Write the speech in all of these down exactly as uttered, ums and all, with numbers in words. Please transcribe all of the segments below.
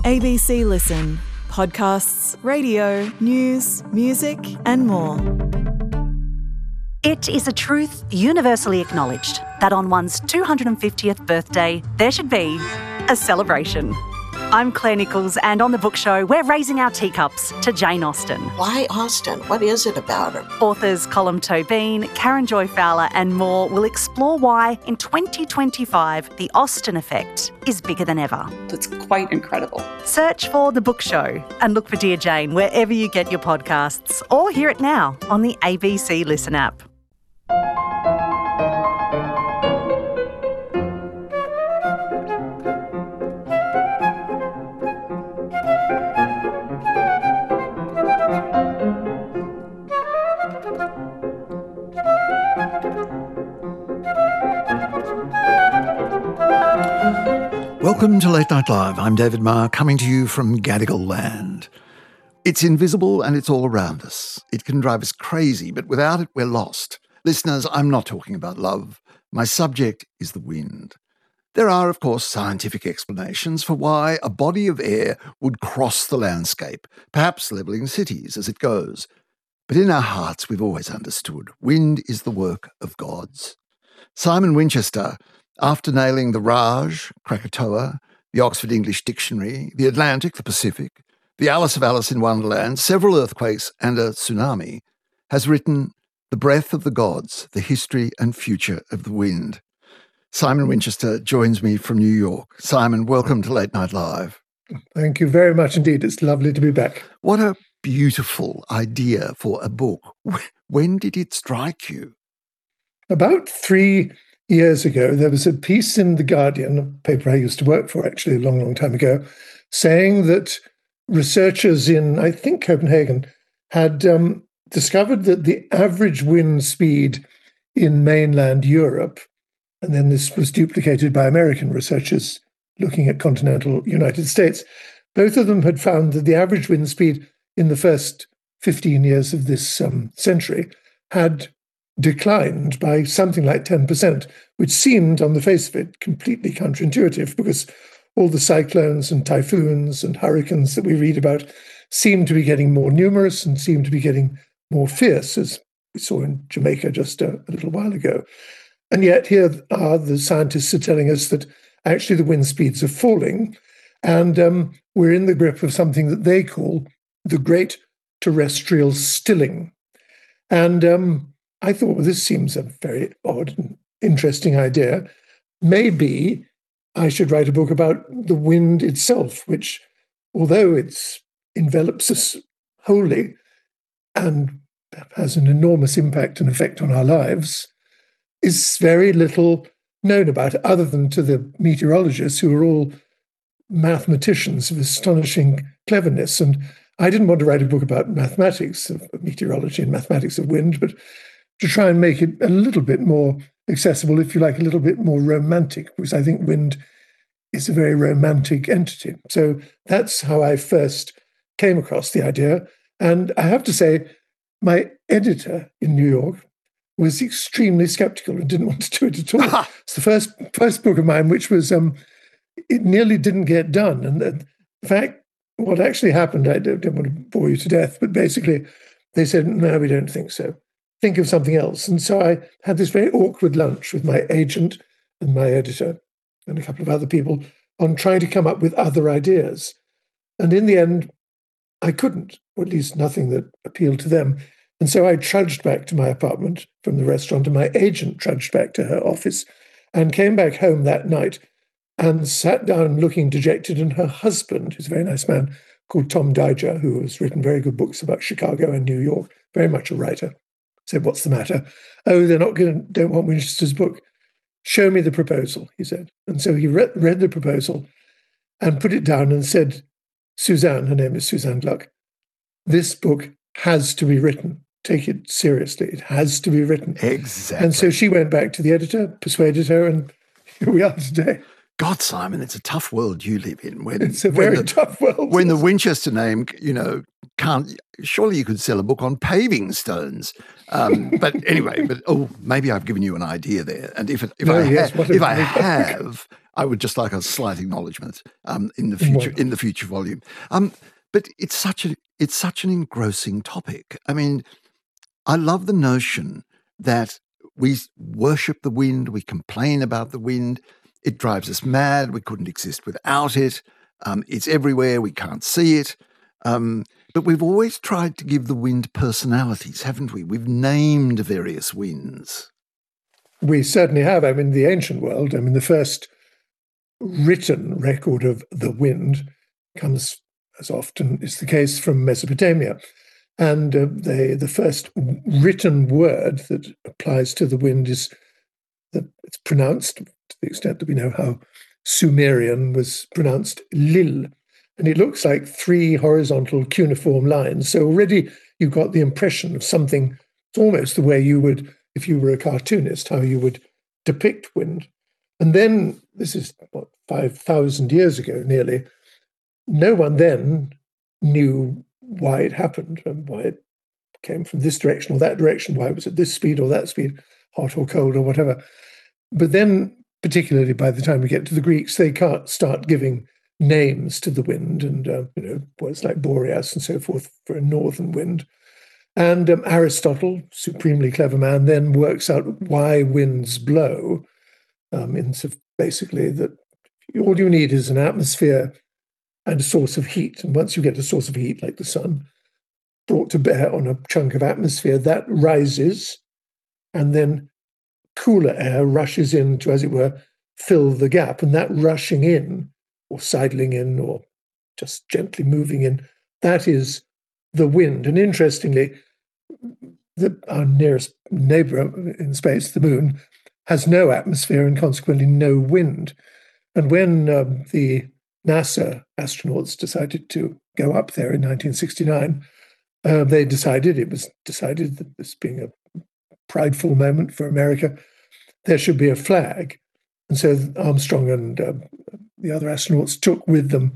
A B C Listen. Podcasts, radio, news, music and more. It is a truth universally acknowledged that on one's two hundred fiftieth birthday, there should be a celebration. I'm Claire Nichols, and on The Book Show, we're raising our teacups to Jane Austen. Why Austen? What is it about her? Authors Colm Tóibín, Karen Joy Fowler and more will explore why, in twenty twenty-five, the Austen effect is bigger than ever. It's quite incredible. Search for The Book Show and look for Dear Jane wherever you get your podcasts, or hear it now on the A B C Listen app. Welcome to Late Night Live. I'm David Marr, coming to you from Gadigal land. It's invisible and it's all around us. It can drive us crazy, but without it, we're lost. Listeners, I'm not talking about love. My subject is the wind. There are, of course, scientific explanations for why a body of air would cross the landscape, perhaps levelling cities as it goes. But in our hearts, we've always understood wind is the work of gods. Simon Winchester, after nailing the Raj, Krakatoa, the Oxford English Dictionary, the Atlantic, the Pacific, the Alice of Alice in Wonderland, several earthquakes and a tsunami, has written The Breath of the Gods, the History and Future of the Wind. Simon Winchester joins me from New York. Simon, welcome to Late Night Live. Thank you very much indeed. It's lovely to be back. What a beautiful idea for a book. When did it strike you? About three years ago, there was a piece in The Guardian, a paper I used to work for actually a long, long time ago, saying that researchers in, I think, Copenhagen had um, discovered that the average wind speed in mainland Europe, and then this was duplicated by American researchers looking at continental United States, both of them had found that the average wind speed in the first fifteen years of this um, century had declined by something like ten percent, which seemed, on the face of it, completely counterintuitive because all the cyclones and typhoons and hurricanes that we read about seem to be getting more numerous and seem to be getting more fierce, as we saw in Jamaica just a, a little while ago. And yet here are the scientists are telling us that actually the wind speeds are falling, and um, we're in the grip of something that they call the Great Terrestrial Stilling. And um, I thought, well, this seems a very odd and interesting idea. Maybe I should write a book about the wind itself, which, although it envelops us wholly and has an enormous impact and effect on our lives, is very little known about it, other than to the meteorologists, who are all mathematicians of astonishing cleverness. And I didn't want to write a book about mathematics, of meteorology and mathematics of wind, but to try and make it a little bit more accessible, if you like, a little bit more romantic, because I think wind is a very romantic entity. So that's how I first came across the idea. And I have to say, my editor in New York was extremely skeptical and didn't want to do it at all. It's the first first book of mine, which was, um, it nearly didn't get done. And in fact, what actually happened, I don't, don't want to bore you to death, but basically they said, no, we don't think so. Think of something else. And so I had this very awkward lunch with my agent and my editor and a couple of other people on trying to come up with other ideas. And in the end, I couldn't, or at least nothing that appealed to them. And so I trudged back to my apartment from the restaurant, and my agent trudged back to her office and came back home that night and sat down looking dejected. And her husband, who's a very nice man called Tom Dyger, who has written very good books about Chicago and New York, very much a writer, said, "What's the matter?" "Oh, they're not going to, don't want Winchester's book." "Show me the proposal," he said. And so he read, read the proposal and put it down and said, "Suzanne," her name is Suzanne Gluck, "this book has to be written. Take it seriously. It has to be written." Exactly. And so she went back to the editor, persuaded her, and here we are today. God, Simon, it's a tough world you live in. When, it's a very when the, tough world. When yes. the Winchester name, you know, can't, surely you could sell a book on paving stones. Um, but anyway, but oh, maybe I've given you an idea there. And if it, if no, I, yes, ha- if I have, I would just like a slight acknowledgement um, in the future in the future volume. Um, but it's such a it's such an engrossing topic. I mean, I love the notion that we worship the wind, we complain about the wind, it drives us mad, we couldn't exist without it, um, it's everywhere, we can't see it. Um, but we've always tried to give the wind personalities, haven't we? We've named various winds. We certainly have. I mean, the ancient world, I mean, the first written record of the wind comes, as often is the case, from Mesopotamia. And uh, they, the first written word that applies to the wind is that it's pronounced, to the extent that we know how Sumerian was pronounced, Lil. And it looks like three horizontal cuneiform lines. So already you've got the impression of something. It's almost the way you would, if you were a cartoonist, how you would depict wind. And then, this is, what, five thousand years ago nearly, no one then knew why it happened and why it came from this direction or that direction, why it was at this speed or that speed, hot or cold or whatever. But then, particularly by the time we get to the Greeks, they can't start giving names to the wind and, uh, you know, words like Boreas and so forth for a northern wind. And um, Aristotle, supremely clever man, then works out why winds blow. Um, in sort of basically that all you need is an atmosphere and a source of heat. And once you get a source of heat, like the sun, brought to bear on a chunk of atmosphere, that rises, and then cooler air rushes in to, as it were, fill the gap. And that rushing in, or sidling in, or just gently moving in, that is the wind. And interestingly, the, our nearest neighbor in space, the moon, has no atmosphere and consequently no wind. And when um, the NASA astronauts decided to go up there in nineteen sixty-nine, uh, they decided, it was decided that this being a prideful moment for America, there should be a flag. And so Armstrong and uh, the other astronauts took with them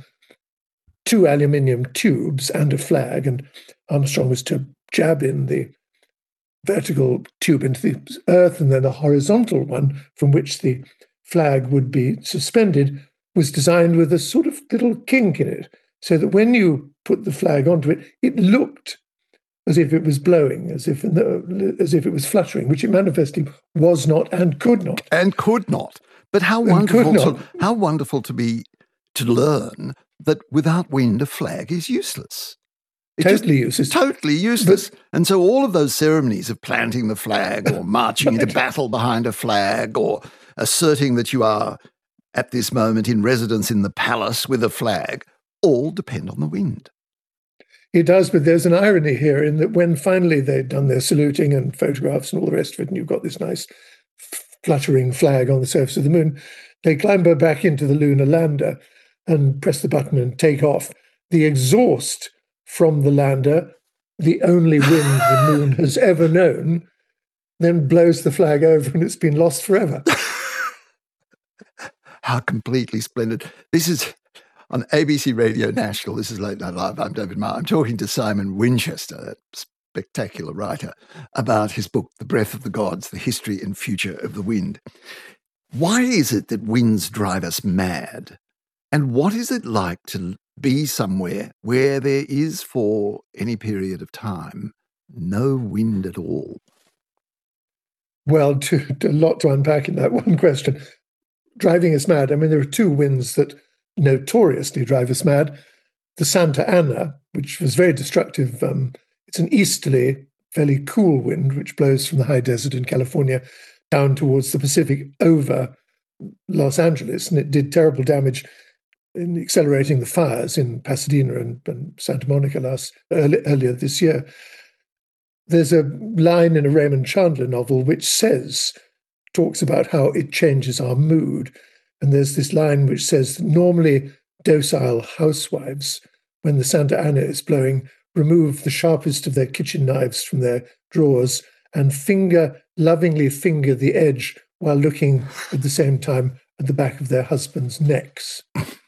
two aluminium tubes and a flag, and Armstrong was to jab in the vertical tube into the earth, and then a horizontal one from which the flag would be suspended was designed with a sort of little kink in it, so that when you put the flag onto it, it looked as if it was blowing, as if in the, as if it was fluttering, which it manifestly was not and could not. And could not. But how wonderful to, how wonderful to be to learn that without wind, a flag is useless. It's totally useless. Totally useless. But, and so all of those ceremonies of planting the flag or marching into battle behind a flag or asserting that you are at this moment in residence in the palace with a flag, all depend on the wind. It does, but there's an irony here in that when finally they'd done their saluting and photographs and all the rest of it, and you've got this nice fluttering flag on the surface of the moon, they clamber back into the lunar lander and press the button and take off. The exhaust from the lander, the only wind the moon has ever known, then blows the flag over and it's been lost forever. How completely splendid. This is on A B C Radio National. This is Late Night Live. I'm David Marr. I'm talking to Simon Winchester, that spectacular writer, about his book, The Breath of the Gods, The History and Future of the Wind. Why is it that winds drive us mad? And what is it like to be somewhere where there is, for any period of time, no wind at all? Well, to, to, a lot to unpack in that one question. Driving us mad, I mean, there are two winds that notoriously drive us mad. The Santa Ana, which was very destructive. Um, it's an easterly, fairly cool wind, which blows from the high desert in California down towards the Pacific over Los Angeles. And it did terrible damage in accelerating the fires in Pasadena and, and Santa Monica last early, earlier this year. There's a line in a Raymond Chandler novel which says, talks about how it changes our mood. And there's this line which says, normally docile housewives, when the Santa Ana is blowing, remove the sharpest of their kitchen knives from their drawers and finger, lovingly finger the edge while looking at the same time at the back of their husbands' necks.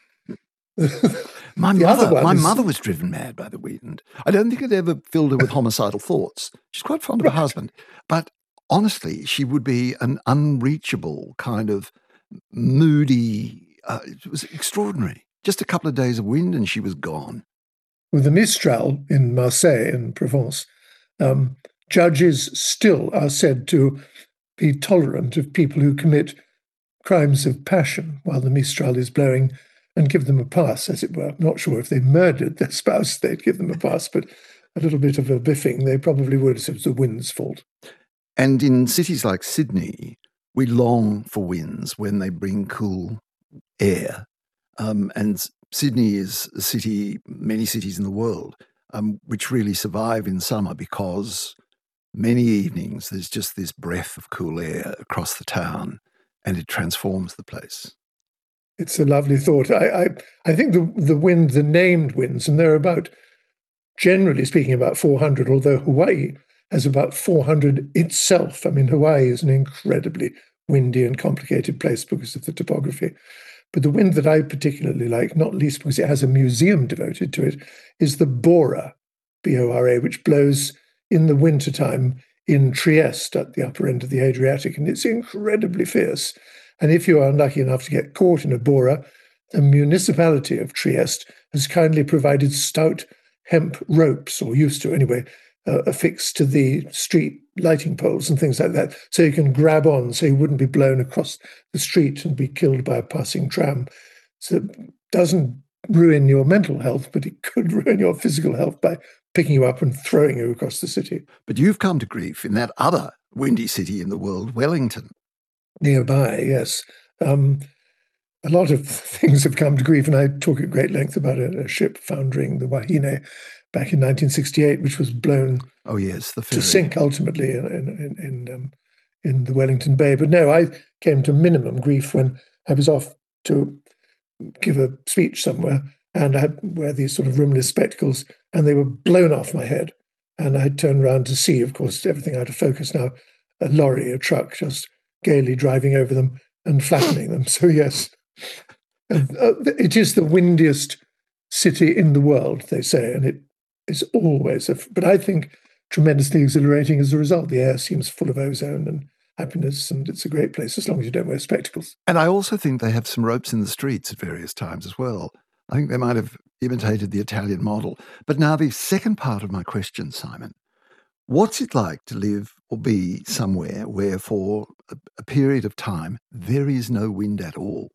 My mother, my is, mother was driven mad by the wind. I don't think it ever filled her with homicidal thoughts. She's quite fond of her husband. But honestly, she would be an unreachable kind of moody. Uh, it was extraordinary. Just a couple of days of wind and she was gone. With the Mistral in Marseille, in Provence, um, judges still are said to be tolerant of people who commit crimes of passion while the Mistral is blowing and give them a pass, as it were. I'm not sure if they murdered their spouse, they'd give them a pass, but a little bit of a biffing, they probably would if it was the wind's fault. And in cities like Sydney, we long for winds when they bring cool air. Um, and Sydney is a city, many cities in the world, um, which really survive in summer because many evenings there's just this breath of cool air across the town and it transforms the place. It's a lovely thought. I, I, I think the, the wind, the named winds, and there are about, generally speaking, about four hundred, although Hawaii has about four hundred itself. I mean, Hawaii is an incredibly windy and complicated place because of the topography. But the wind that I particularly like, not least because it has a museum devoted to it, is the Bora, B O R A, which blows in the wintertime in Trieste at the upper end of the Adriatic. And it's incredibly fierce. And if you are unlucky enough to get caught in a Bora, the municipality of Trieste has kindly provided stout hemp ropes, or used to anyway, uh, affixed to the street lighting poles and things like that, so you can grab on, so you wouldn't be blown across the street and be killed by a passing tram. So it doesn't ruin your mental health, but it could ruin your physical health by picking you up and throwing you across the city. But you've come to grief in that other windy city in the world, Wellington. Nearby, yes. Um, a lot of things have come to grief, and I talk at great length about a, a ship foundering, the Wahine, back in nineteen sixty-eight, which was blown oh yes, the to sink ultimately in in in, um, in the Wellington Bay. But no, I came to minimum grief when I was off to give a speech somewhere, and I had wear these sort of rimless spectacles, and they were blown off my head. And I turned around to see, of course, everything out of focus now, a lorry, a truck, just gaily driving over them and flattening them. So yes, uh, it is the windiest city in the world, they say, and it is always, a, but I think tremendously exhilarating as a result. The air seems full of ozone and happiness, and it's a great place as long as you don't wear spectacles. And I also think they have some ropes in the streets at various times as well. I think they might have imitated the Italian model. But now the second part of my question, Simon, what's it like to live or be somewhere where for a, a period of time there is no wind at all?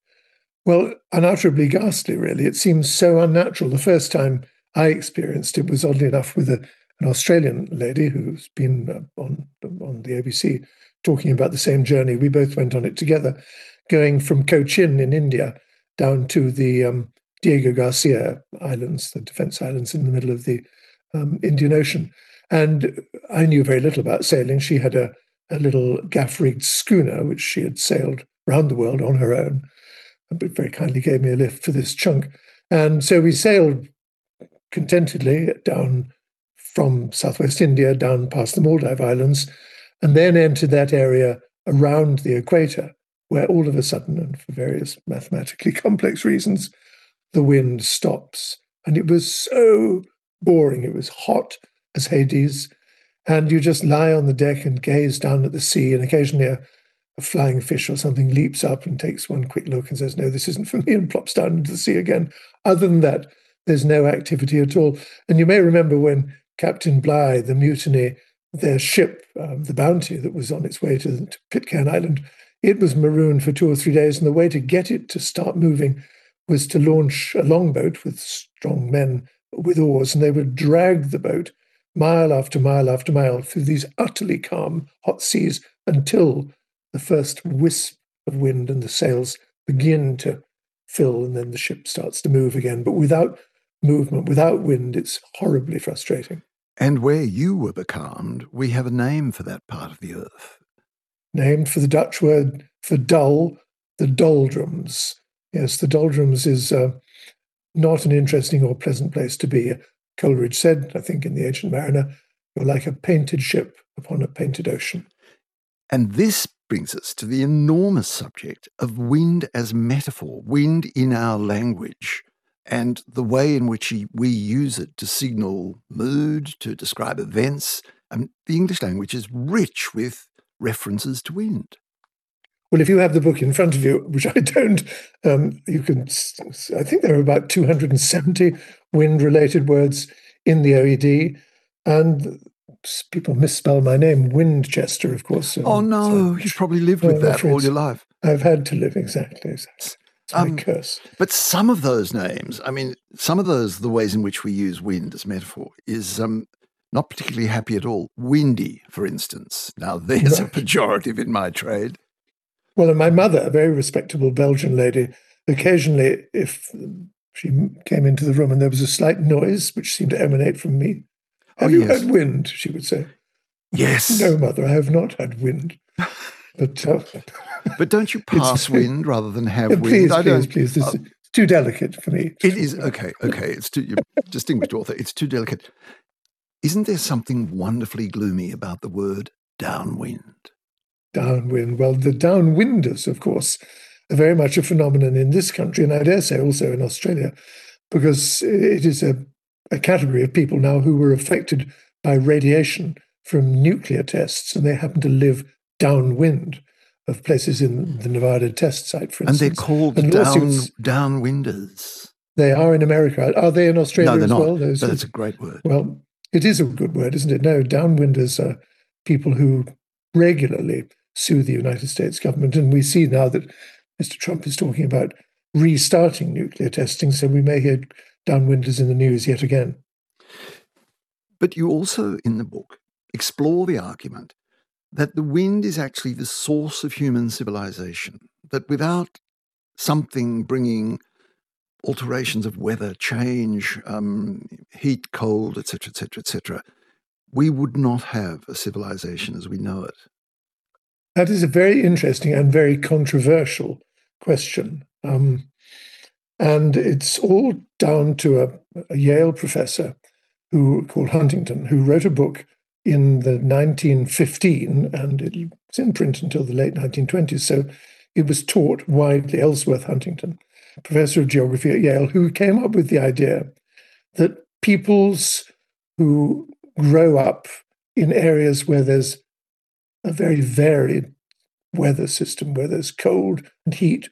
Well, unutterably ghastly, really. It seems so unnatural. The first time I experienced it was, oddly enough, with a, an Australian lady who's been uh, on, on the A B C talking about the same journey. We both went on it together, going from Cochin in India down to the um, Diego Garcia Islands, the Defence Islands in the middle of the um, Indian Ocean. And I knew very little about sailing. She had a, a little gaff-rigged schooner, which she had sailed round the world on her own, but very kindly gave me a lift for this chunk. And so we sailed contentedly down from southwest India, down past the Maldive Islands, and then entered that area around the equator, where all of a sudden, and for various mathematically complex reasons, the wind stops. And it was so boring. It was hot as Hades, and you just lie on the deck and gaze down at the sea, and occasionally a, a flying fish or something leaps up and takes one quick look and says, no, this isn't for me, and plops down into the sea again. Other than that, there's no activity at all. And you may remember when Captain Bligh, the mutiny, their ship, um, the Bounty, that was on its way to, to Pitcairn Island, it was marooned for two or three days, and the way to get it to start moving was to launch a longboat with strong men with oars, and they would drag the boat mile after mile after mile through these utterly calm, hot seas until the first wisp of wind and the sails begin to fill, and then the ship starts to move again. But without movement, without wind, it's horribly frustrating. And where you were becalmed, we have a name for that part of the earth. Named for the Dutch word for dull, the doldrums. Yes, the doldrums is uh, not an interesting or pleasant place to be. Coleridge said, I think, in The Ancient Mariner, you're like a painted ship upon a painted ocean. And this brings us to the enormous subject of wind as metaphor, wind in our language, and the way in which we use it to signal mood, to describe events. And the English language is rich with references to wind. Well, if you have the book in front of you, which I don't, um, you can, I think there are about two hundred seventy wind-related words in the O E D. And people misspell my name, Winchester, of course. Oh, no, so, you've probably lived with that all your life. I've had to live, exactly. exactly. It's my um, curse. But some of those names, I mean, some of those, the ways in which we use wind as metaphor is um, not particularly happy at all. Windy, for instance. Now, there's right. a pejorative in my trade. Well, and my mother, a very respectable Belgian lady, occasionally, if she came into the room and there was a slight noise which seemed to emanate from me, have oh, you yes. had wind, she would say. Yes. No, mother, I have not had wind. But uh, but don't you pass wind rather than have wind? Please, I please, don't, please. This uh, is too delicate for me. It is, okay, okay. It's too, you're distinguished author, it's too delicate. Isn't there something wonderfully gloomy about the word downwind? Downwind. Well, the downwinders, of course, are very much a phenomenon in this country, and I dare say also in Australia, because it is a, a category of people now who were affected by radiation from nuclear tests, and they happen to live downwind of places in the Nevada test site, for instance. And they're called and down, downwinders. They are in America. Are they in Australia no, they're as not, well? Those but it's a great word. Well, it is a good word, isn't it? No, downwinders are people who regularly sue the United States government. And we see now that Mister Trump is talking about restarting nuclear testing, so we may hear downwinders in the news yet again. But you also, in the book, explore the argument that the wind is actually the source of human civilization, that without something bringing alterations of weather, change, um, heat, cold, et cetera, et cetera, et cetera, we would not have a civilization as we know it. That is a very interesting and very controversial question. Um, and it's all down to a, a Yale professor who called Huntington, who wrote a book in the nineteen fifteen, and it was in print until the late nineteen twenties. So it was taught widely. Ellsworth Huntington, professor of geography at Yale, who came up with the idea that peoples who grow up in areas where there's a very varied weather system, where there's cold and heat,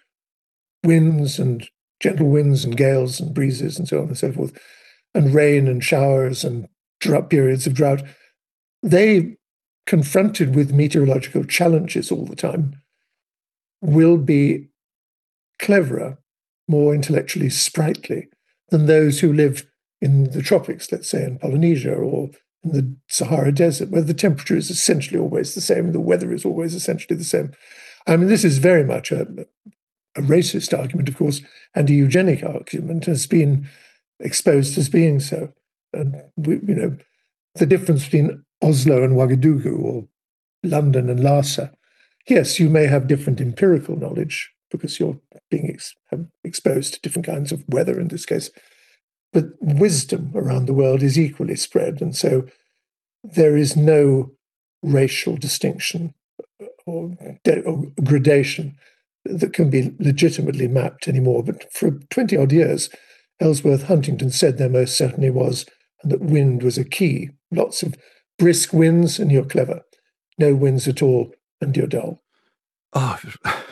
winds and gentle winds and gales and breezes and so on and so forth, and rain and showers and drought periods of drought, they, confronted with meteorological challenges all the time, will be cleverer, more intellectually sprightly than those who live in the tropics, let's say in Polynesia or in the Sahara Desert, where the temperature is essentially always the same, the weather is always essentially the same. I mean, this is very much a, a racist argument, of course, and a eugenic argument has been exposed as being so. And, we, you know, the difference between Oslo and Ouagadougou or London and Lhasa, yes, you may have different empirical knowledge because you're being ex- exposed to different kinds of weather in this case, but wisdom around the world is equally spread. And so there is no racial distinction or, de- or gradation that can be legitimately mapped anymore. But for twenty odd years, Ellsworth Huntington said there most certainly was, and that wind was a key. Lots of brisk winds and you're clever. No winds at all and you're dull. Oh,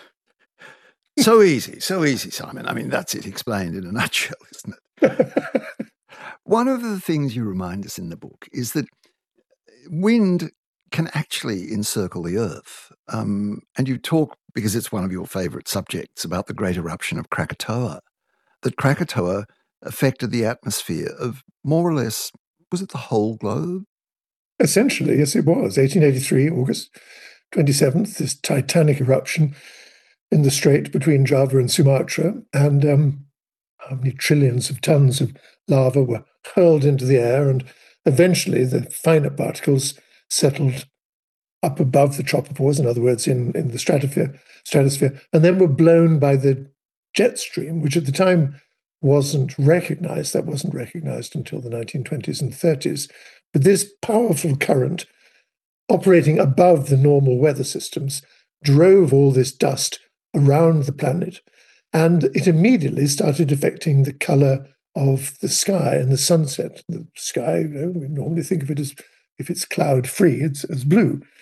so easy, so easy, Simon. I mean, that's it explained in a nutshell, isn't it? One of the things you remind us in the book is that wind can actually encircle the Earth. Um, and you talk, because it's one of your favourite subjects, about the great eruption of Krakatoa, that Krakatoa affected the atmosphere of more or less, was it the whole globe? Essentially, yes, it was. eighteen eighty-three, August twenty-seventh, this titanic eruption in the strait between Java and Sumatra. And um, how many trillions of tons of lava were hurled into the air. And eventually the finer particles settled up above the tropopause, in other words, in, in the stratosphere, stratosphere, and then were blown by the jet stream, which at the time wasn't recognized. That wasn't recognized until the nineteen twenties and thirties. But this powerful current operating above the normal weather systems drove all this dust around the planet, and it immediately started affecting the color of the sky and the sunset. The sky, you know, we normally think of it as, if it's cloud-free, it's as blue.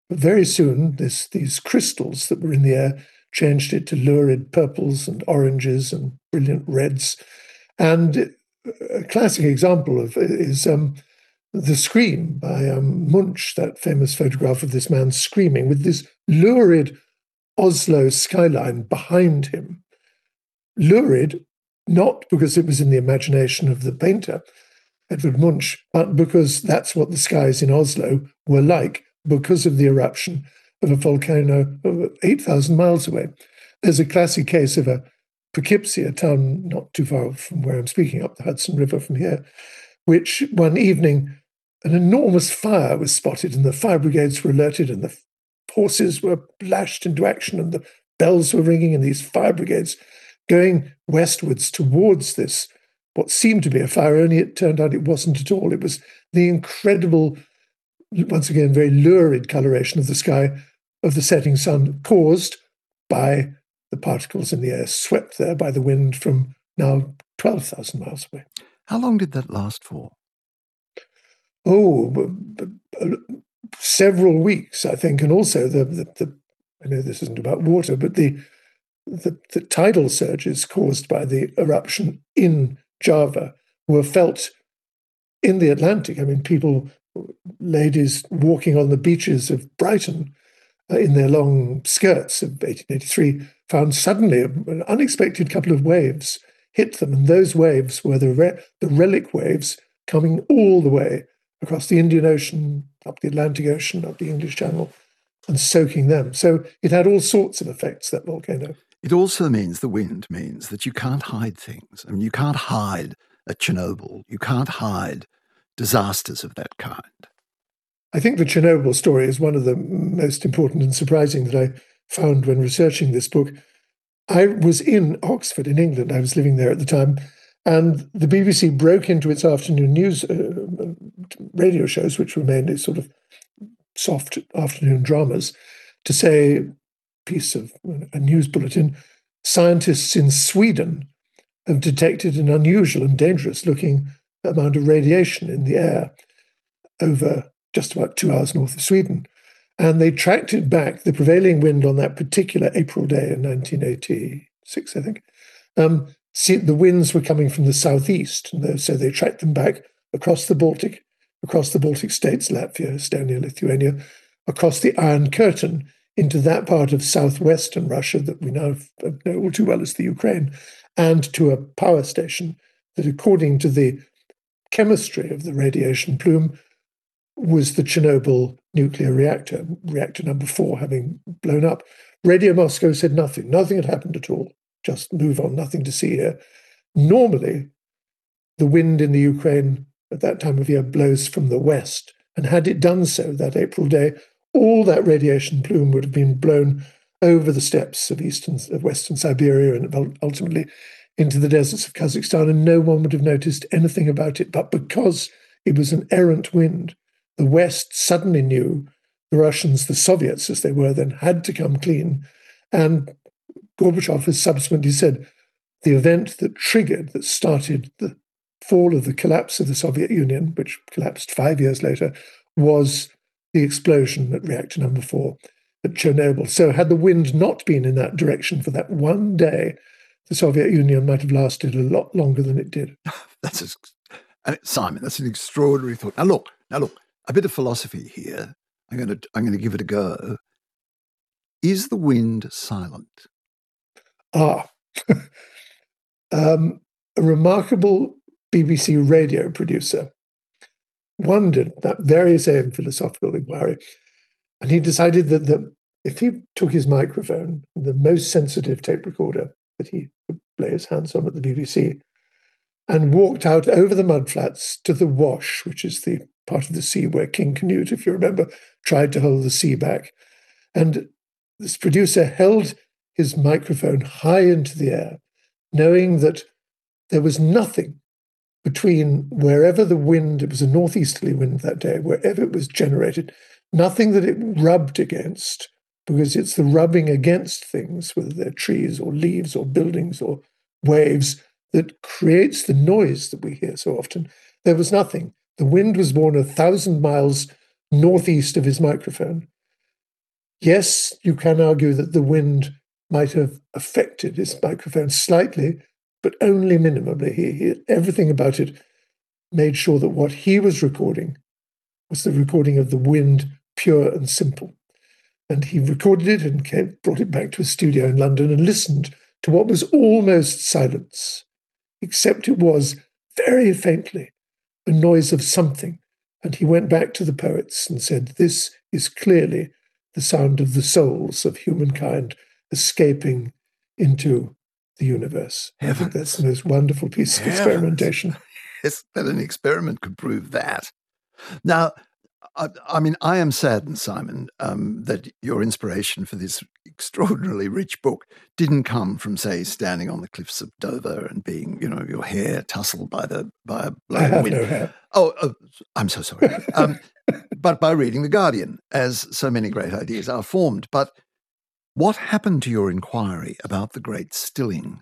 But very soon, this, these crystals that were in the air changed it to lurid purples and oranges and brilliant reds. And a classic example of it is um, The Scream by um, Munch, that famous photograph of this man screaming with this lurid Oslo skyline behind him. Lurid, not because it was in the imagination of the painter, Edvard Munch, but because that's what the skies in Oslo were like because of the eruption of a volcano eight thousand miles away. There's a classic case of a Poughkeepsie, a town not too far from where I'm speaking, up the Hudson River from here, which one evening an enormous fire was spotted and the fire brigades were alerted and the horses were lashed into action and the bells were ringing and these fire brigades going westwards towards this, what seemed to be a fire, only it turned out it wasn't at all. It was the incredible, once again, very lurid coloration of the sky of the setting sun caused by the particles in the air swept there by the wind from now twelve thousand miles away. How long did that last for? Oh, several weeks, I think. And also, the, the, the I know this isn't about water, but the, the, the tidal surges caused by the eruption in Java were felt in the Atlantic. I mean, people, ladies walking on the beaches of Brighton uh, in their long skirts of eighteen eighty-three found suddenly an unexpected couple of waves hit them. And those waves were the, re- the relic waves coming all the way across the Indian Ocean, up the Atlantic Ocean, up the English Channel, and soaking them. So it had all sorts of effects, that volcano. It also means, the wind means, that you can't hide things. I mean, you can't hide at Chernobyl. You can't hide disasters of that kind. I think the Chernobyl story is one of the most important and surprising that I found when researching this book. I was in Oxford, in England. I was living there at the time. And the B B C broke into its afternoon news uh, radio shows, which were mainly sort of soft afternoon dramas, to say, a piece of a news bulletin, scientists in Sweden have detected an unusual and dangerous looking amount of radiation in the air over just about two hours north of Sweden. And they tracked it back, the prevailing wind on that particular April day in nineteen eighty-six, I think. Um, see, the winds were coming from the southeast, and so they tracked them back across the Baltic, across the Baltic states, Latvia, Estonia, Lithuania, across the Iron Curtain into that part of southwestern Russia that we now know all too well as the Ukraine, and to a power station that, according to the chemistry of the radiation plume, was the Chernobyl nuclear reactor, reactor number four, having blown up. Radio Moscow said nothing. Nothing had happened at all. Just move on, nothing to see here. Normally, the wind in the Ukraine at that time of year blows from the west. And had it done so that April day, all that radiation plume would have been blown over the steppes of eastern, of western Siberia and ultimately into the deserts of Kazakhstan, and no one would have noticed anything about it. But because it was an errant wind, the West suddenly knew the Russians, the Soviets as they were then, had to come clean. And Gorbachev has subsequently said the event that triggered, that started the fall of the collapse of the Soviet Union, which collapsed five years later, was the explosion at reactor number four at Chernobyl. So had the wind not been in that direction for that one day, the Soviet Union might have lasted a lot longer than it did. That's a, Simon, that's an extraordinary thought. Now look, now look, a bit of philosophy here. I'm going to I'm going to give it a go. Is the wind silent? Ah, um, a remarkable B B C radio producer wondered that very same philosophical inquiry, and he decided that the, if he took his microphone, the most sensitive tape recorder that he could lay his hands on at the B B C, and walked out over the mudflats to the Wash, which is the part of the sea where King Canute, if you remember, tried to hold the sea back. And this producer held his microphone high into the air, knowing that there was nothing between wherever the wind, it was a northeasterly wind that day, wherever it was generated, nothing that it rubbed against, because it's the rubbing against things, whether they're trees or leaves or buildings or waves, that creates the noise that we hear so often. There was nothing. The wind was born a thousand miles northeast of his microphone. Yes, you can argue that the wind might have affected his microphone slightly, but only minimally. He, he, everything about it made sure that what he was recording was the recording of the wind, pure and simple. And he recorded it and came, brought it back to a studio in London and listened to what was almost silence, except it was very faintly a noise of something. And he went back to the poets and said, this is clearly the sound of the souls of humankind escaping into the universe. I think that's the most wonderful piece of Heavens. experimentation. Yes, that an experiment could prove that. Now, I, I mean, I am saddened, Simon, um, that your inspiration for this extraordinarily rich book didn't come from, say, standing on the cliffs of Dover and being, you know, your hair tousled by the by a I have wind. no hair. Oh, oh, I'm so sorry. um, but by reading The Guardian, as so many great ideas are formed. But what happened to your inquiry about the great stilling?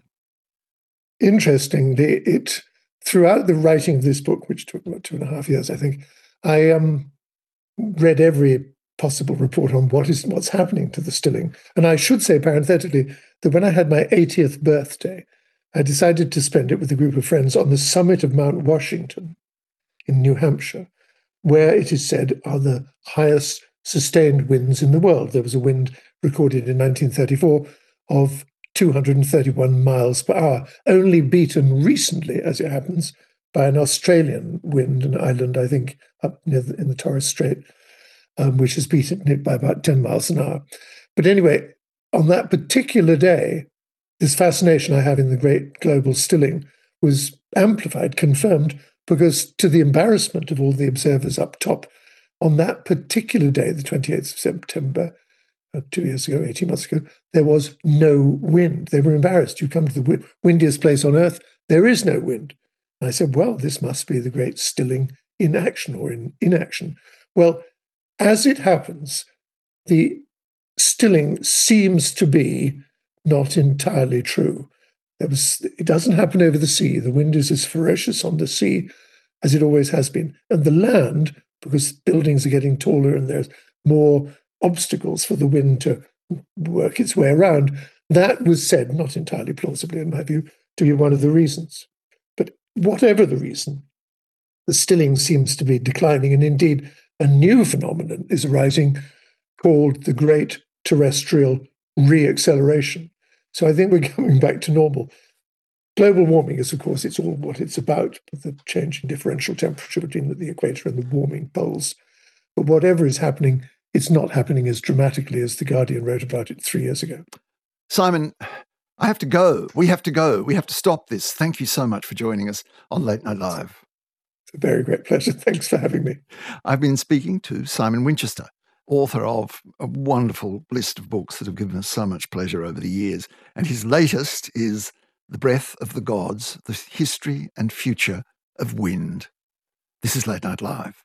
Interestingly, it throughout the writing of this book, which took about two and a half years, I think, I um, read every possible report on what is what's happening to the stilling. And I should say parenthetically that when I had my eightieth birthday, I decided to spend it with a group of friends on the summit of Mount Washington in New Hampshire, where it is said are the highest sustained winds in the world. There was a wind recorded in nineteen thirty-four of two hundred thirty-one miles per hour, only beaten recently, as it happens, by an Australian wind, an island, I think, up near the, in the Torres Strait, um, which has beaten it by about ten miles an hour. But anyway, on that particular day, this fascination I have in the great global stilling was amplified, confirmed, because to the embarrassment of all the observers up top, on that particular day, the twenty-eighth of September, uh, two years ago, eighteen months ago, there was no wind. They were embarrassed. You come to the w- windiest place on earth, there is no wind. And I said, well, this must be the great stilling in action or in inaction. Well, as it happens, the stilling seems to be not entirely true. There was, it doesn't happen over the sea. The wind is as ferocious on the sea as it always has been. And the land, because buildings are getting taller and there's more obstacles for the wind to work its way around, that was said, not entirely plausibly in my view, to be one of the reasons. But whatever the reason, the stilling seems to be declining. And indeed, a new phenomenon is arising called the Great Terrestrial Reacceleration. So I think we're coming back to normal. Global warming is, of course, it's all what it's about, the change in differential temperature between the equator and the warming poles. But whatever is happening, it's not happening as dramatically as The Guardian wrote about it three years ago. Simon, I have to go. We have to go. We have to stop this. Thank you so much for joining us on Late Night Live. It's a very great pleasure. Thanks for having me. I've been speaking to Simon Winchester, author of a wonderful list of books that have given us so much pleasure over the years. And his latest is The Breath of the Gods, The History and Future of Wind. This is Late Night Live.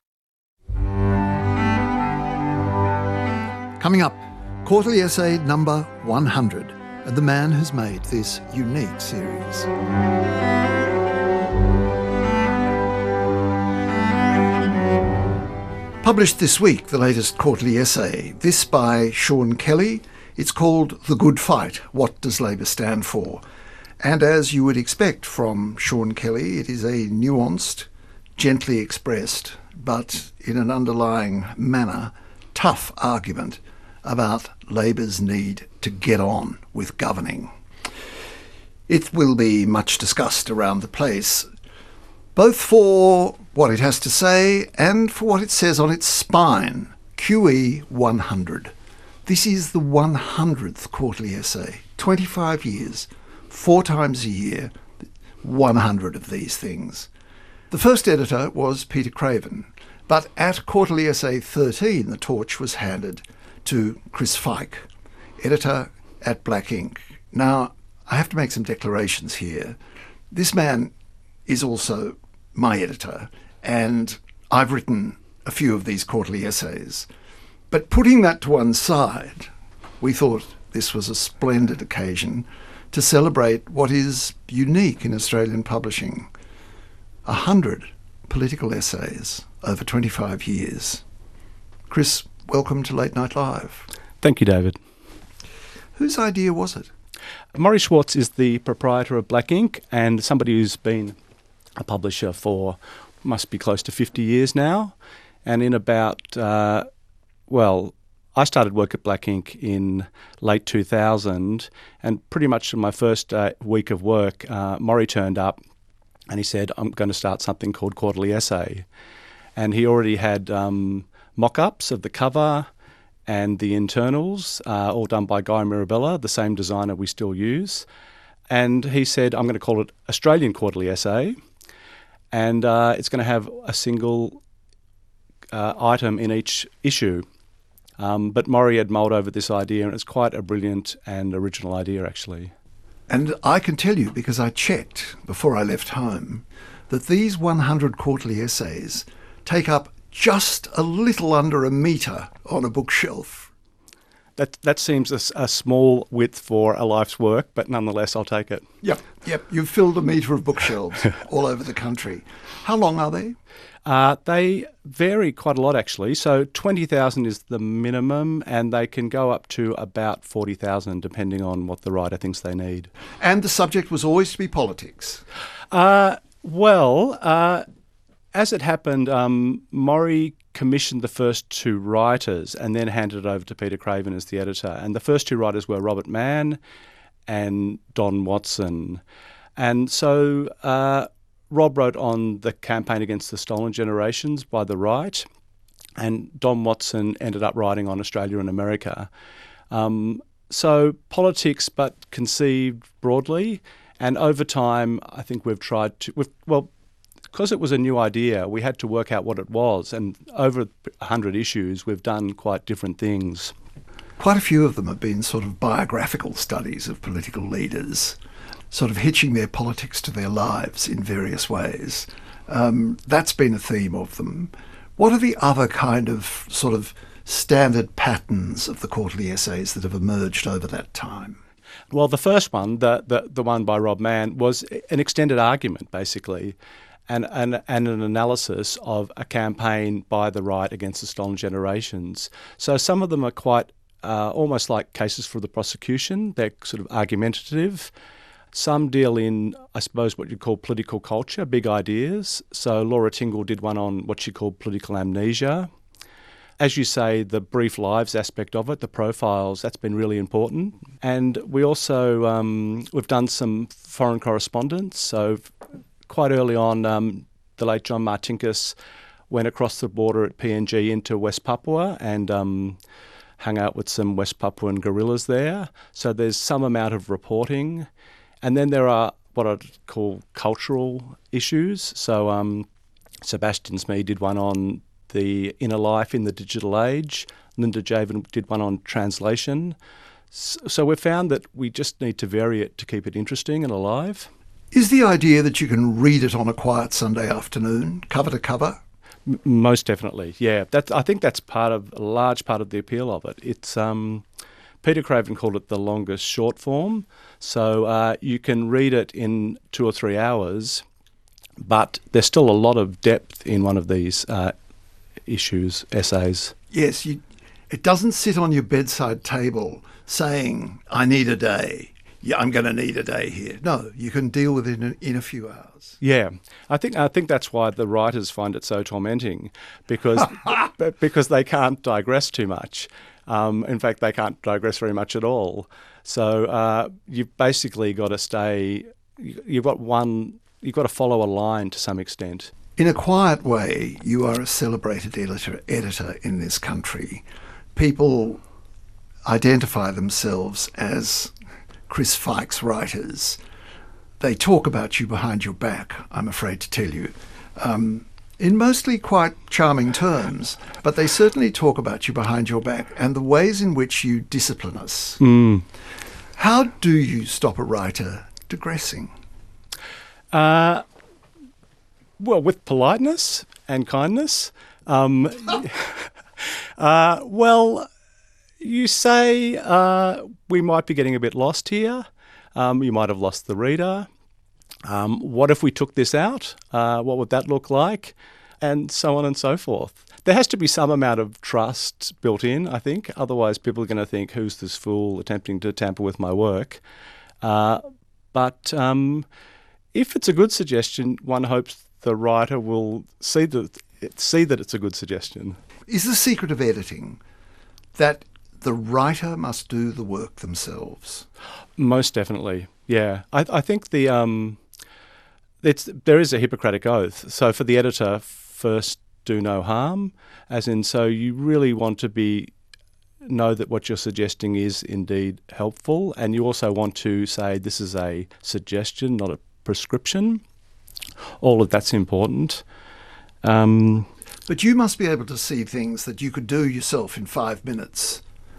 Coming up, quarterly essay number one hundred, and the man who's made this unique series. Published this week, the latest quarterly essay, this by Sean Kelly. It's called The Good Fight, What Does Labour Stand For? And as you would expect from Sean Kelly, it is a nuanced, gently expressed, but in an underlying manner, tough argument about Labour's need to get on with governing. It will be much discussed around the place, both for what it has to say and for what it says on its spine, Q E one hundred. This is the one hundredth quarterly essay, twenty-five years, four times a year, one hundred of these things. The first editor was Peter Craven, but at quarterly essay thirteen, the torch was handed to Chris Fike, editor at Black Ink. Now, I have to make some declarations here. This man is also my editor, and I've written a few of these quarterly essays. But putting that to one side, we thought this was a splendid occasion to celebrate what is unique in Australian publishing. A hundred political essays over twenty-five years. Chris, welcome to Late Night Live. Thank you, David. Whose idea was it? Maury Schwartz is the proprietor of Black Ink and somebody who's been a publisher for, must be close to fifty years now. And in about, uh, well, I started work at Black Ink in late two thousand, and pretty much in my first uh, week of work, uh, Maury turned up and he said, I'm going to start something called Quarterly Essay. And he already had um, mock-ups of the cover and the internals, uh, all done by Guy Mirabella, the same designer we still use. And he said, I'm going to call it Australian Quarterly Essay, and uh, it's going to have a single uh, item in each issue. Um, but Maury had mulled over this idea, and it's quite a brilliant and original idea, actually. And I can tell you, because I checked before I left home, that these one hundred quarterly essays take up just a little under a metre on a bookshelf. That that seems a, a small width for a life's work, but nonetheless, I'll take it. Yep, yep. You've filled a metre of bookshelves all over the country. How long are they? Uh, they vary quite a lot, actually. So twenty thousand is the minimum, and they can go up to about forty thousand, depending on what the writer thinks they need. And the subject was always to be politics? Uh, well, uh, as it happened, um, Maury commissioned the first two writers and then handed it over to Peter Craven as the editor. And the first two writers were Robert Mann and Don Watson. And so uh, Rob wrote on the campaign against the stolen generations by the right, and Don Watson ended up writing on Australia and America. Um, so politics, but conceived broadly. And over time, I think we've tried to, we've, well, because it was a new idea, we had to work out what it was. And over one hundred issues, we've done quite different things. Quite a few of them have been sort of biographical studies of political leaders, sort of hitching their politics to their lives in various ways. Um, that's been a theme of them. What are the other kind of sort of standard patterns of the quarterly essays that have emerged over that time? Well, the first one, the, the, the one by Rob Mann, was an extended argument, basically, and, and, and an analysis of a campaign by the right against the stolen generations. So some of them are quite uh, almost like cases for the prosecution. They're sort of argumentative. Some deal in, I suppose, what you'd call political culture, big ideas. So Laura Tingle did one on what she called political amnesia. As you say, the brief lives aspect of it, the profiles, that's been really important. And we also, um, we've done some foreign correspondence. So quite early on, um, the late John Martinkus went across the border at P N G into West Papua and um, hung out with some West Papuan guerrillas there. So there's some amount of reporting. And then there are what I'd call cultural issues. So um, Sebastian Smee did one on the inner life in the digital age. Linda Javen did one on translation. So we've found that we just need to vary it to keep it interesting and alive. Is the idea that you can read it on a quiet Sunday afternoon, cover to cover? M- most definitely, yeah. That's, I think that's part of a large part of the appeal of it. It's um, Peter Craven called it the longest short form. So uh, you can read it in two or three hours, but there's still a lot of depth in one of these uh, issues, essays. Yes, you, it doesn't sit on your bedside table saying, I need a day. Yeah, I'm going to need a day here. No, you can deal with it in a, in a few hours. Yeah, I think I think that's why the writers find it so tormenting, because because they can't digress too much. Um, in fact, they can't digress very much at all. So uh, you've basically got to stay. You've got one. You've got to follow a line to some extent. In a quiet way, you are a celebrated editor editor in this country. People identify themselves as Chris Fikes writers. They talk about you behind your back, I'm afraid to tell you, um, in mostly quite charming terms, but they certainly talk about you behind your back and the ways in which you discipline us. Mm. How do you stop a writer digressing? Uh, well, with politeness and kindness. Um, uh, well... You say uh, we might be getting a bit lost here. Um, you might have lost the reader. Um, what if we took this out? Uh, what would that look like? and so on and so forth. There has to be some amount of trust built in, I think. Otherwise, people are going to think, who's this fool attempting to tamper with my work? Uh, but um, if it's a good suggestion, one hopes the writer will see that, see that it's a good suggestion. Is the secret of editing that the writer must do the work themselves? Most definitely, yeah. I, I think the um, it's, there is a Hippocratic oath. So for the editor, first do no harm, as in, so you really want to be know that what you're suggesting is indeed helpful, and you also want to say this is a suggestion, not a prescription. All of that's important. Um, but you must be able to see things that you could do yourself in five minutes.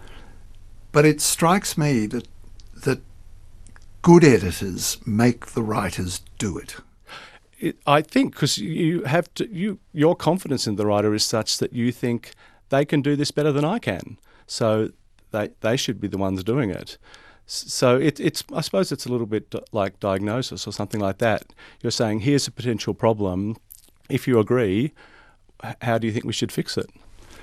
But it strikes me that that good editors make the writers do it. It, I think because you have to, you your confidence in the writer is such that you think they can do this better than I can, so they they should be the ones doing it. So it, it's I suppose it's a little bit like diagnosis or something like that. You're saying here's a potential problem. If you agree, how do you think we should fix it?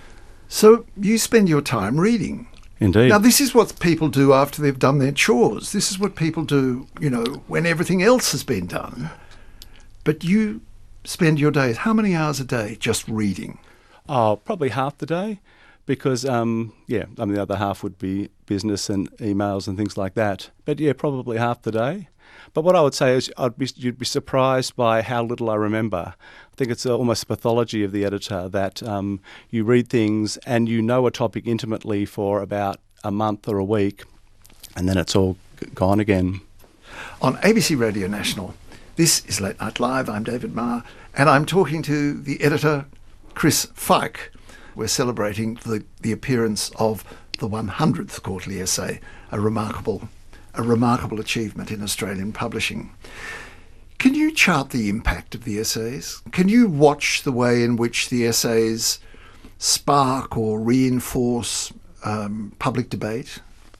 So you spend your time reading. Indeed. Now, this is what people do after they've done their chores. This is what people do, you know, when everything else has been done. But you spend your days, how many hours a day just reading? Oh, probably half the day because, um, yeah, I mean, the other half would be business and emails and things like that. But, yeah, probably half the day. But what I would say is I'd be, you'd be surprised by how little I remember. I think it's almost a pathology of the editor that um, you read things and you know a topic intimately for about a month or a week, and then it's all g- gone again. On A B C Radio National, this is Late Night Live. I'm David Marr, and I'm talking to the editor, Chris Fyke. We're celebrating the, the appearance of the one hundredth quarterly essay, a remarkable a remarkable achievement in Australian publishing. Can you chart the impact of the essays? Can you watch the way in which the essays spark or reinforce um, public debate?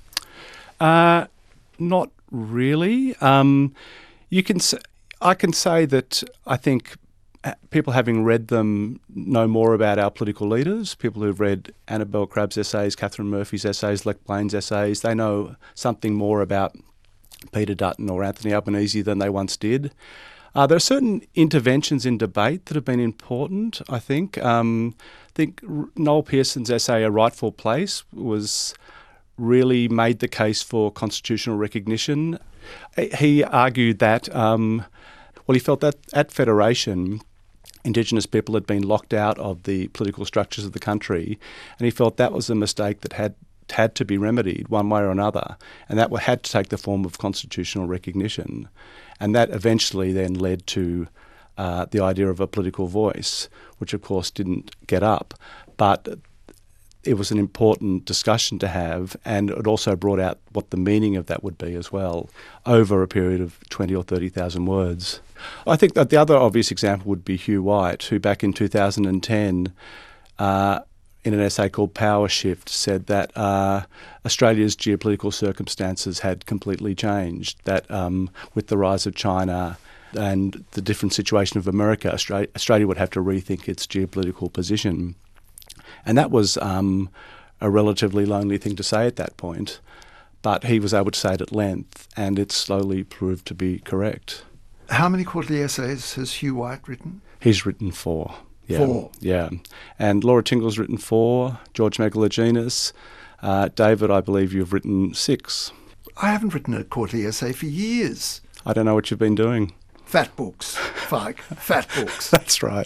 Uh, not really. Um, you can. Say, I can say that I think people having read them know more about our political leaders. People who've read Annabel Crabb's essays, Catherine Murphy's essays, Lech Blaine's essays, they know something more about Peter Dutton or Anthony Albanese than they once did. Uh, there are certain interventions in debate that have been important, I think. Um, I think Noel Pearson's essay, A Rightful Place, was really made the case for constitutional recognition. He argued that, um, well, he felt that at Federation, Indigenous people had been locked out of the political structures of the country, and he felt that was a mistake that had had to be remedied one way or another, and that had to take the form of constitutional recognition. And that eventually then led to uh, the idea of a political voice, which of course didn't get up, but it was an important discussion to have, and it also brought out what the meaning of that would be as well over a period of twenty or thirty thousand words. I think that the other obvious example would be Hugh White, who back in two thousand ten, uh, in an essay called Power Shift, said that uh, Australia's geopolitical circumstances had completely changed, that um, with the rise of China and the different situation of America, Australia, Australia would have to rethink its geopolitical position. And that was um, a relatively lonely thing to say at that point, but he was able to say it at length, and it slowly proved to be correct. How many quarterly essays has Hugh White written? He's written four. Yeah, four? Yeah. And Laura Tingle's written four, George Megalogenis. Uh, David, I believe you've written six. I haven't written a quarterly essay for years. I don't know what you've been doing. Fat books, Fyke, fat books. That's right.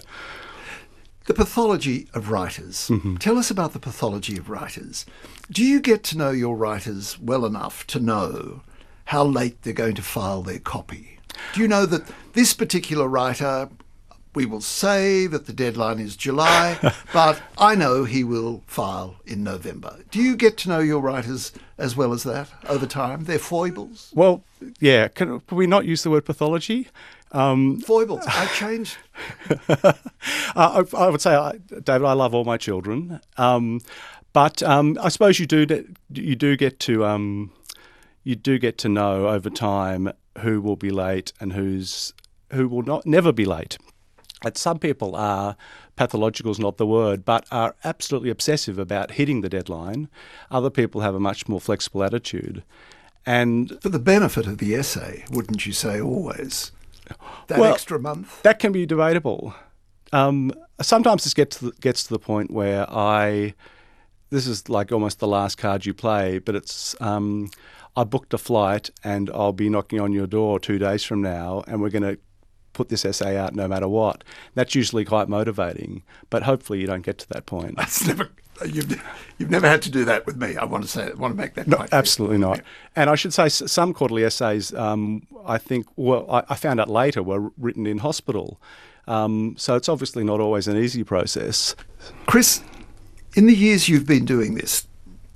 The pathology of writers. Mm-hmm. Tell us about the pathology of writers. Do you get to know your writers well enough to know how late they're going to file their copy? Do you know that this particular writer, we will say that the deadline is July, but I know he will file in November? Do you get to know your writers as well as that over time, their foibles? Well, yeah. Can, can we not use the word pathology? Um, Foibles. I changed. uh, I, I would say, I, David, I love all my children, um, but um, I suppose you do you do get to um, you do get to know over time who will be late and who's who will not never be late. that some people are, pathological is not the word, but are absolutely obsessive about hitting the deadline. Other people have a much more flexible attitude. And for the benefit of the essay, wouldn't you say always? That well, extra month? That can be debatable. Um, sometimes this gets to the, gets to the point where I, this is like almost the last card you play, but it's, um, I booked a flight and I'll be knocking on your door two days from now and we're going to put this essay out no matter what. That's usually quite motivating, but hopefully you don't get to that point. That's never... You've, you've never had to do that with me. I want to say, I want to make that no, quite absolutely clear. not. And I should say some quarterly essays, um, I think, well, I, I found out later were written in hospital. Um, so it's obviously not always an easy process. Chris, in the years you've been doing this,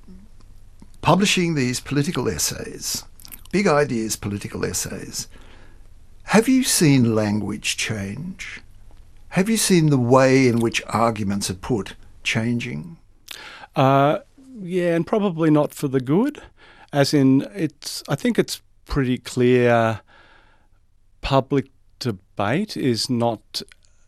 publishing these political essays, big ideas political essays, have you seen language change? Have you seen the way in which arguments are put changing? Uh, yeah, and probably not for the good. As in, it's. I think it's pretty clear public debate is not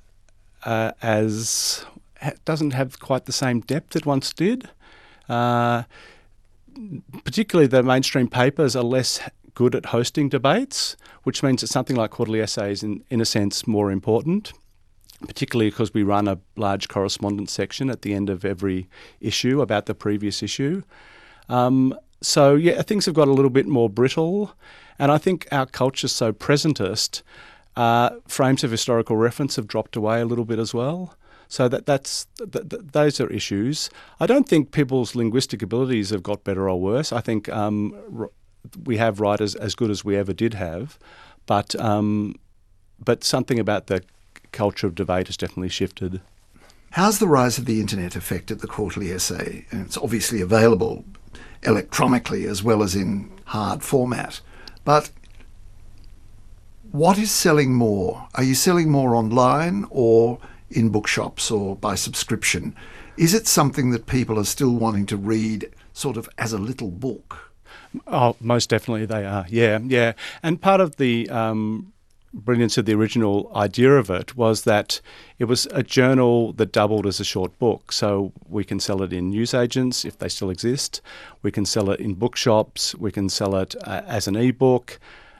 uh, as doesn't have quite the same depth it once did. Uh, particularly, the mainstream papers are less good at hosting debates, which means that something like quarterly essays, in in a sense, more important. Particularly because we run a large correspondence section at the end of every issue about the previous issue. Um, so, yeah, things have got a little bit more brittle. And I think our culture's so presentist, uh, frames of historical reference have dropped away a little bit as well. So that that's th- th- those are issues. I don't think people's linguistic abilities have got better or worse. I think um, r- we have writers as good as we ever did have. But um, but something about the culture of debate has definitely shifted. How's the rise of the internet affected the quarterly essay? And it's obviously available electronically as well as in hard format. But what is selling more? Are you selling more online or in bookshops or by subscription? Is it something that people are still wanting to read sort of as a little book? Oh, most definitely they are. Yeah, yeah. And part of the um, brilliance of the original idea of it was that it was a journal that doubled as a short book. So we can sell it in newsagents if they still exist. We can sell it in bookshops. We can sell it uh, as an e-book.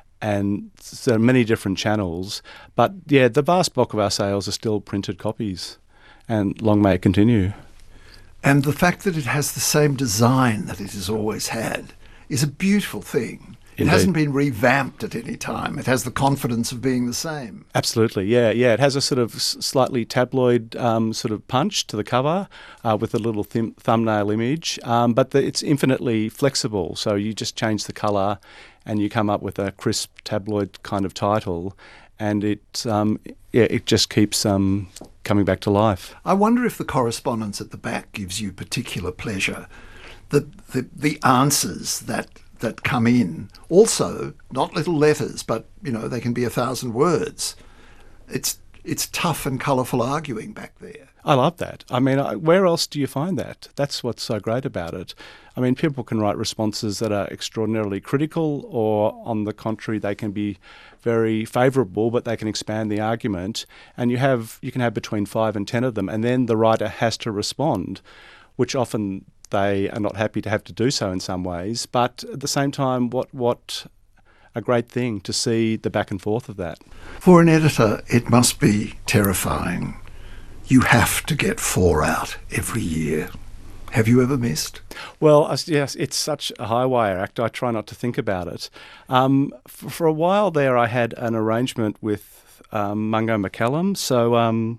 And there are many different channels. But yeah, the vast bulk of our sales are still printed copies. And long may it continue. And the fact that it has the same design that it has always had is a beautiful thing. It Indeed. hasn't been revamped at any time. It has the confidence of being the same. Absolutely, yeah, yeah. It has a sort of s- slightly tabloid um, sort of punch to the cover uh, with a little thim- thumbnail image, um, but the, it's infinitely flexible. So you just change the colour and you come up with a crisp tabloid kind of title, and it um, yeah, it just keeps um, coming back to life. I wonder if the correspondence at the back gives you particular pleasure. The the, the answers that that come in. Also, not little letters, but, you know, they can be a thousand words. It's it's tough and colourful arguing back there. I love that. I mean, I, where else do you find that? That's what's so great about it. I mean, people can write responses that are extraordinarily critical, or on the contrary, they can be very favourable, but they can expand the argument. And you have you can have between five and ten of them, and then the writer has to respond, which often they are not happy to have to do so in some ways, but at the same time, what what a great thing to see the back and forth of that. For an editor, it must be terrifying. You have to get four out every year. Have you ever missed? Well, yes, it's such a high wire act. I try not to think about it. Um, for, for a while there, I had an arrangement with um, Mungo McCallum. So um,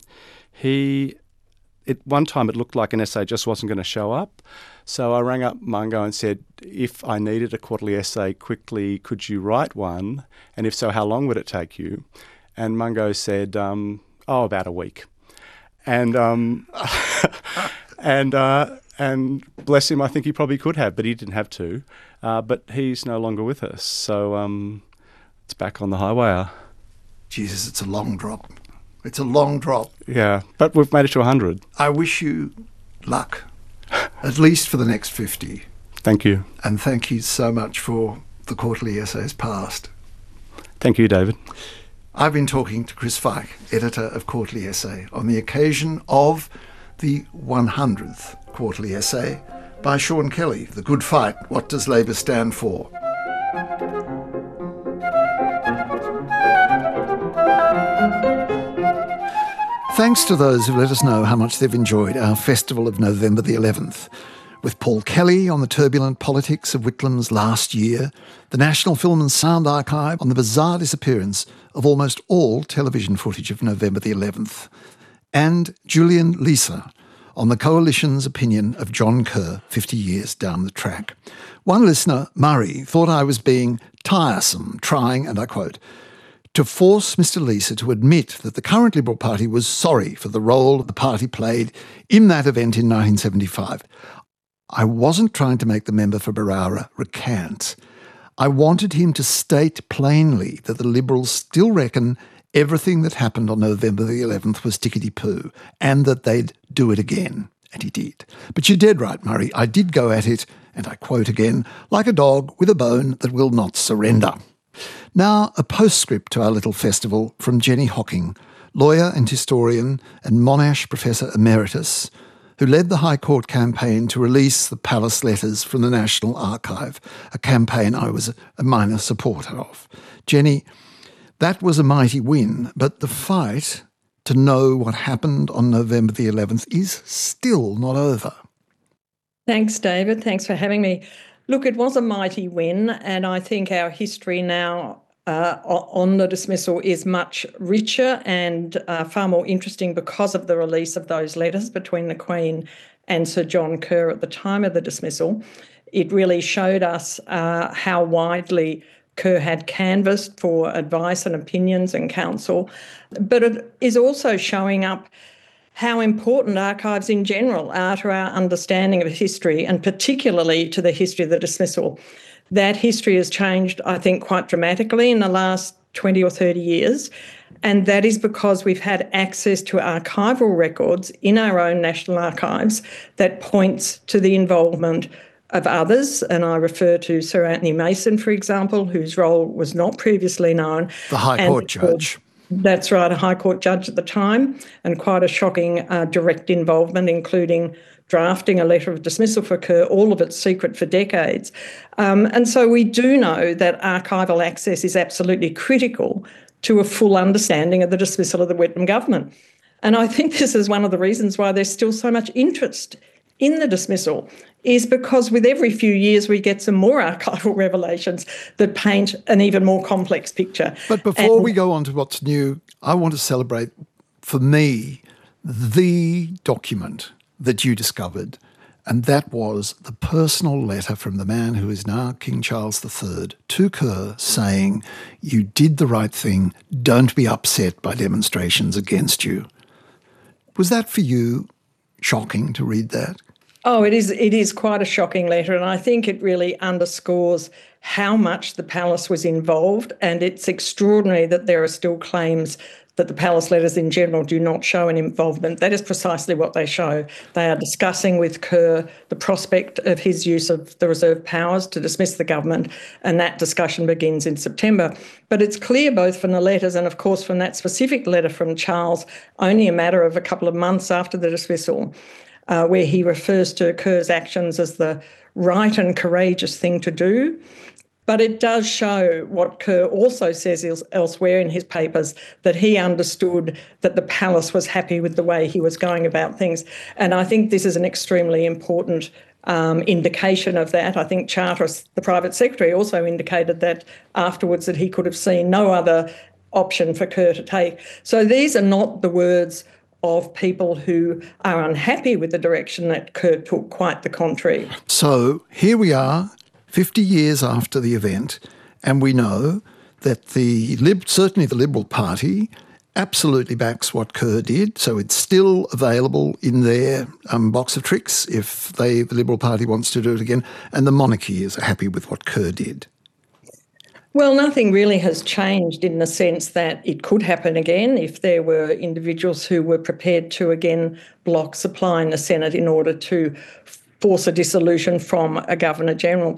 he... At one time, it looked like an essay just wasn't going to show up. So I rang up Mungo and said, if I needed a quarterly essay quickly, could you write one? And if so, how long would it take you? And Mungo said, um, oh, about a week. And um, and uh, and bless him, I think he probably could have, but he didn't have to. Uh, but he's no longer with us. So um, it's back on the high wire. Jesus, it's a long drop. It's a long drop. Yeah, but we've made it to one hundred. I wish you luck, at least for the next fifty. Thank you. And thank you so much for the quarterly essays past. Thank you, David. I've been talking to Chris Fyke, editor of Quarterly Essay, on the occasion of the one hundredth Quarterly Essay by Sean Kelly, The Good Fight, What Does Labour Stand For? Thanks to those who let us know how much they've enjoyed our festival of November the eleventh. With Paul Kelly on the turbulent politics of Whitlam's last year, the National Film and Sound Archive on the bizarre disappearance of almost all television footage of November the eleventh, and Julian Leeser on the Coalition's opinion of John Kerr fifty years down the track. One listener, Murray, thought I was being tiresome, trying, and I quote, to force Mister Leeser to admit that the current Liberal Party was sorry for the role the party played in that event in nineteen seventy-five. I wasn't trying to make the member for Berowra recant. I wanted him to state plainly that the Liberals still reckon everything that happened on November the eleventh was tickety-poo, and that they'd do it again. And he did. But you're dead right, Murray. I did go at it, and I quote again, like a dog with a bone that will not surrender. Now, a postscript to our little festival from Jenny Hocking, lawyer and historian and Monash Professor Emeritus, who led the High Court campaign to release the Palace Letters from the National Archive, a campaign I was a minor supporter of. Jenny, that was a mighty win, but the fight to know what happened on November the eleventh is still not over. Thanks, David. Thanks for having me. Look, it was a mighty win, and I think our history now uh, on the dismissal is much richer and uh, far more interesting because of the release of those letters between the Queen and Sir John Kerr at the time of the dismissal. It really showed us uh, how widely Kerr had canvassed for advice and opinions and counsel, but it is also showing up how important archives in general are to our understanding of history, and particularly to the history of the dismissal. That history has changed, I think, quite dramatically in the last twenty or thirty years, and that is because we've had access to archival records in our own national archives that points to the involvement of others, and I refer to Sir Anthony Mason, for example, whose role was not previously known. The High Court judge. That's right, a High Court judge at the time, and quite a shocking uh, direct involvement, including drafting a letter of dismissal for Kerr, all of it secret for decades. Um, and so we do know that archival access is absolutely critical to a full understanding of the dismissal of the Whitlam government. And I think this is one of the reasons why there's still so much interest in the dismissal, is because with every few years we get some more archival revelations that paint an even more complex picture. But before and, we go on to what's new, I want to celebrate, for me, the document that you discovered, and that was the personal letter from the man who is now King Charles the Third to Kerr saying, you did the right thing, don't be upset by demonstrations against you. Was that for you shocking to read that? Oh, it is it is quite a shocking letter, and I think it really underscores how much the palace was involved, and it's extraordinary that there are still claims that the palace letters in general do not show an involvement. That is precisely what they show. They are discussing with Kerr the prospect of his use of the reserve powers to dismiss the government, and that discussion begins in September. But it's clear both from the letters and, of course, from that specific letter from Charles, only a matter of a couple of months after the dismissal, uh, where he refers to Kerr's actions as the right and courageous thing to do. But it does show what Kerr also says elsewhere in his papers, that he understood that the palace was happy with the way he was going about things. And I think this is an extremely important um, indication of that. I think Charteris, the private secretary, also indicated that afterwards that he could have seen no other option for Kerr to take. So these are not the words of people who are unhappy with the direction that Kerr took, quite the contrary. So here we are, fifty years after the event, and we know that the Lib- certainly the Liberal Party absolutely backs what Kerr did, so it's still available in their um, box of tricks if they, the Liberal Party wants to do it again, and the monarchy is happy with what Kerr did. Well, nothing really has changed in the sense that it could happen again if there were individuals who were prepared to again block supply in the Senate in order to force a dissolution from a Governor-General.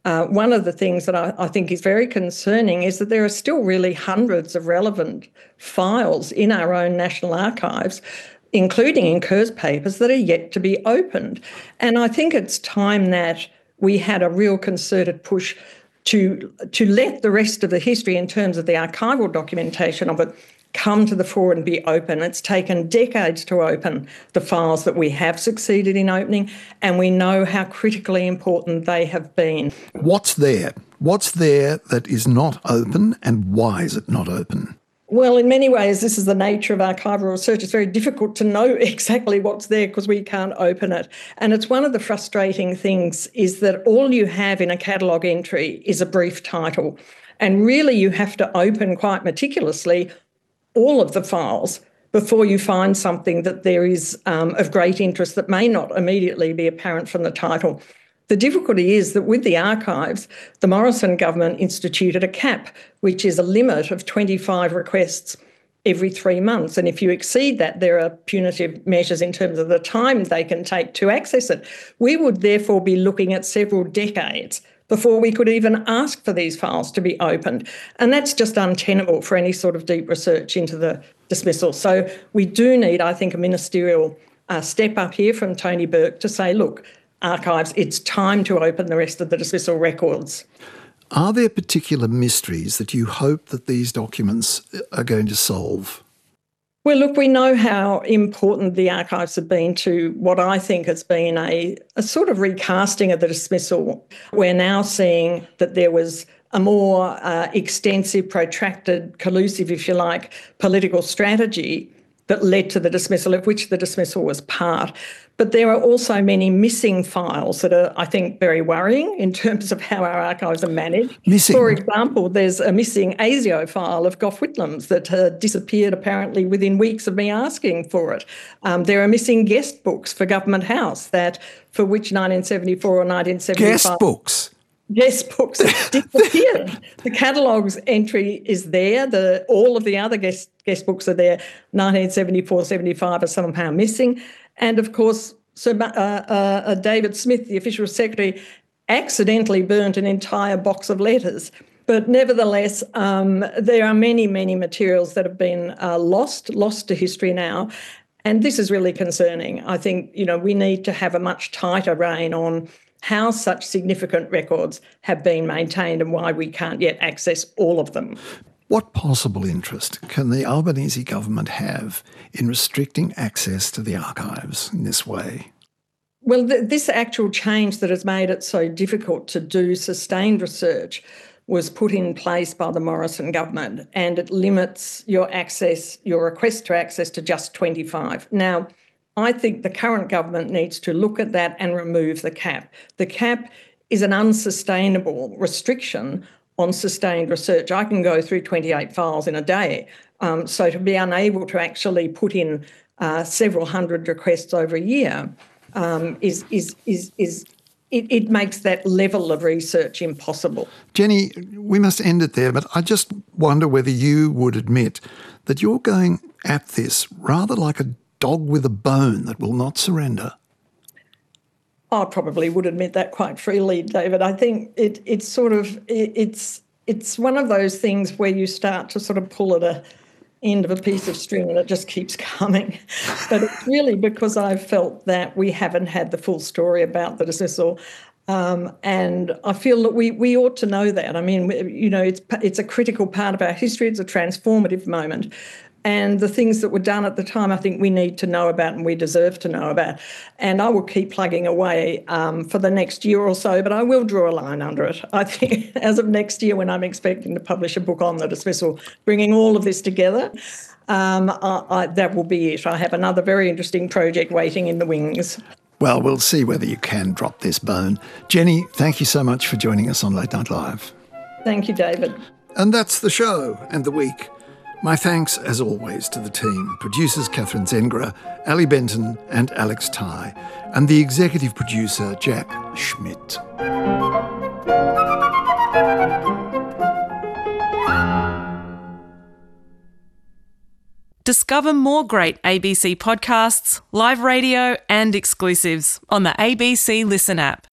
Uh, one of the things that I, I think is very concerning is that there are still really hundreds of relevant files in our own National Archives, including in Kerr's papers, that are yet to be opened. And I think it's time that we had a real concerted push to, to let the rest of the history in terms of the archival documentation of it come to the fore and be open. It's taken decades to open the files that we have succeeded in opening, and we know how critically important they have been. What's there? What's there that is not open, and why is it not open? Well, in many ways, this is the nature of archival research. It's very difficult to know exactly what's there because we can't open it. And it's one of the frustrating things is that all you have in a catalogue entry is a brief title. And really you have to open quite meticulously all of the files before you find something that there is um, of great interest that may not immediately be apparent from the title. The difficulty is that with the archives, the Morrison government instituted a cap, which is a limit of twenty-five requests every three months. And if you exceed that, there are punitive measures in terms of the time they can take to access it. We would therefore be looking at several decades before we could even ask for these files to be opened. And that's just untenable for any sort of deep research into the dismissal. So we do need, I think, a ministerial uh, step up here from Tony Burke to say, look, archives, it's time to open the rest of the dismissal records. Are there particular mysteries that you hope that these documents are going to solve? Well, look, we know how important the archives have been to what I think has been a, a sort of recasting of the dismissal. We're now seeing that there was a more uh, extensive, protracted, collusive, if you like, political strategy that led to the dismissal, of which the dismissal was part. But there are also many missing files that are, I think, very worrying in terms of how our archives are managed. Missing? For example, there's a missing ASIO file of Gough Whitlam's that uh, disappeared apparently within weeks of me asking for it. Um, there are missing guest books for Government House that, for which nineteen seventy-four or nineteen seventy-five... Guest books? Guest books disappeared. The catalogue's entry is there. The all of the other guest guest books are there. nineteen seventy-four, seventy-five are somehow missing. And of course, Sir uh, uh, David Smith, the official secretary, accidentally burnt an entire box of letters. But nevertheless, um, there are many, many materials that have been uh, lost, lost to history now. And this is really concerning. I think, you know, we need to have a much tighter rein on how such significant records have been maintained and why we can't yet access all of them. What possible interest can the Albanese government have in restricting access to the archives in this way? Well, th- this actual change that has made it so difficult to do sustained research was put in place by the Morrison government, and it limits your access, your request to access to just twenty-five. Now, I think the current government needs to look at that and remove the cap. The cap is an unsustainable restriction on sustained research. I can go through twenty-eight files in a day. Um, so to be unable to actually put in uh, several hundred requests over a year um, is, is, is, is it, it makes that level of research impossible. Jenny, we must end it there, but I just wonder whether you would admit that you're going at this rather like a dog with a bone that will not surrender. I probably would admit that quite freely, David. I think it, it's sort of, it, it's it's one of those things where you start to sort of pull at a end of a piece of string and it just keeps coming. But it's really because I've felt that we haven't had the full story about the dismissal. Um, and I feel that we we ought to know that. I mean, you know, it's it's a critical part of our history. It's a transformative moment. And the things that were done at the time, I think we need to know about and we deserve to know about. And I will keep plugging away um, for the next year or so, but I will draw a line under it. I think as of next year, when I'm expecting to publish a book on the dismissal, bringing all of this together, um, I, I, that will be it. I have another very interesting project waiting in the wings. Well, we'll see whether you can drop this bone. Jenny, thank you so much for joining us on Late Night Live. Thank you, David. And that's the show and the week. My thanks, as always, to the team, producers Catherine Zengra, Ali Benton and Alex Ty, and the executive producer Jack Schmidt. Discover more great A B C podcasts, live radio and exclusives on the A B C Listen app.